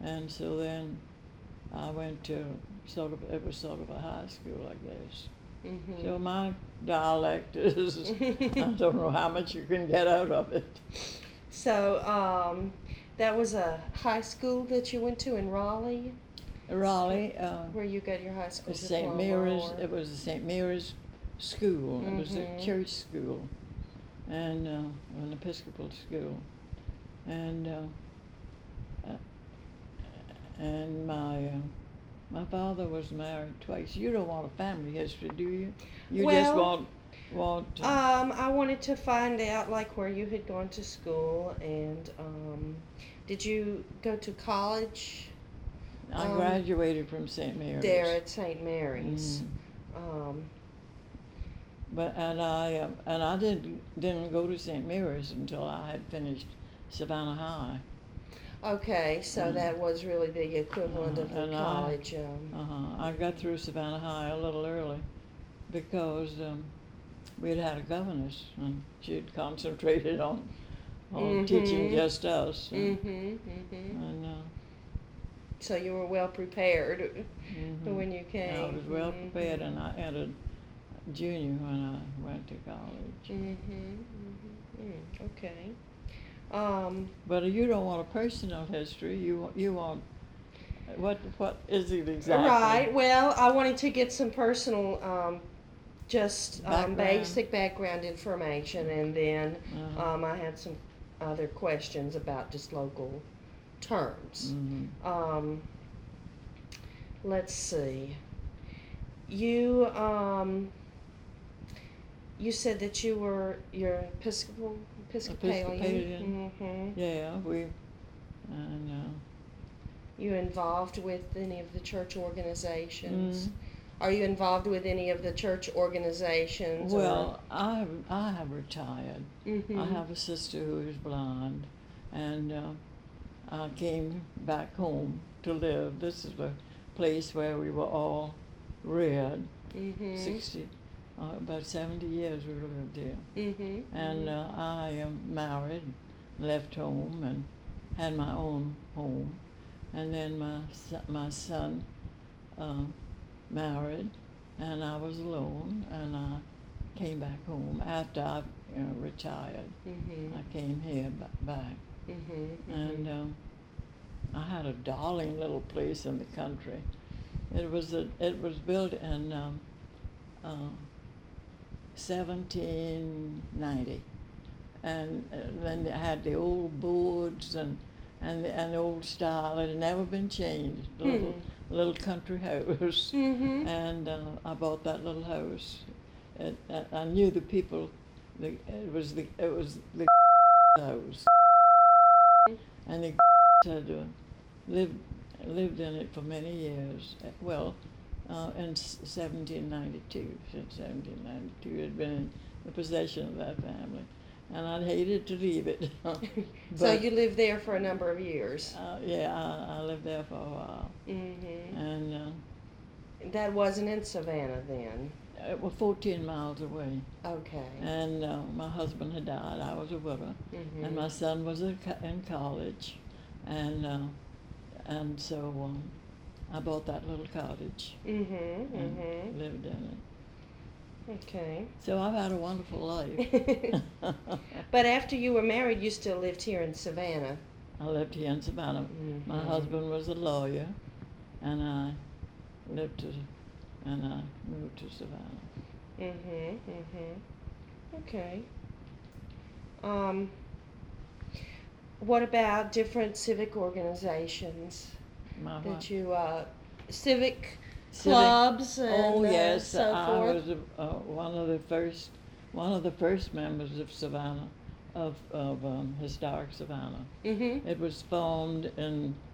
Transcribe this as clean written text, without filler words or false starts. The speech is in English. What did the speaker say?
And so then I went to it was sort of a high school, I guess. Mm-hmm. So my dialect is, I don't know how much you can get out of it. So, that was a high school that you went to in Raleigh, Raleigh, where you got your high school St. diploma. Mary's, or- it was a St. Mary's school. It was a Mhm. church school and an Episcopal school. And my father was married twice. You don't want a family history, do you? You just Well, want I wanted to find out like where you had gone to school, and did you go to college I graduated from St. Mary's. there at St. Mary's? Mhm. Um, And I didn't go to St. Mary's until I had finished Savannah High. okay, so Mhm. that was really the equivalent of the And college. I got through Savannah High a little early because we had had a governess and she had concentrated on teaching Mhm. just us. Mm-hmm. And So you were well prepared mhm. when you came. I was well Mhm. prepared, and I entered junior when I went to college. Okay. Um, But you don't want a personal history. You want what is it exactly? Right. Well, I wanted to get some personal, just Background. basic background information, and then Uh-huh. I had some other questions about just local terms. Mhm. Let's see. You you said that you're Episcopalian. Episcopalian. Mm-hmm. Yeah, and You involved with any of the church organizations? Mm. Are you involved with any of the church organizations? well, I have retired. Mm-hmm. I have a sister who is blind, and I came back home to live. This is the place where we were all reared. Mm-hmm. 60, about 70 years we lived here. Mm-hmm. And I am married, left home, and had my own home. And then my son married, and I was alone, and I came back home after I retired. Mm-hmm. I came here back, Mm-hmm. and I had a darling little place in the country. It was built in 1790, and then it had the old boards and the old style. It had never been changed. Little country house, Mm-hmm. and I bought that little house. I knew the people. It was the house, and the had lived in it for many years. Well, in 1792, since 1792, it had been in the possession of that family, and I'd hated to leave it. So you lived there for a number of years. Yeah, I lived there for a while, Mm-hmm. and That wasn't in Savannah then. it was 14 miles away. Okay. And my husband had died. I was a widow, Mm-hmm. and my son was in college, and so I bought that little cottage Mm-hmm. and Mm-hmm. lived in it. Okay. So I've had a wonderful life. But after you were married, you still lived here in Savannah. I lived here in Savannah. Mm-hmm. My husband was a lawyer, and I moved to Savannah. Mm-hmm. Mm-hmm. Okay. What about different civic organizations My that wife. you, civic clubs and Oh yes, so I forth? was one of the first members of Savannah, of historic Savannah. Mm-hmm. It was formed in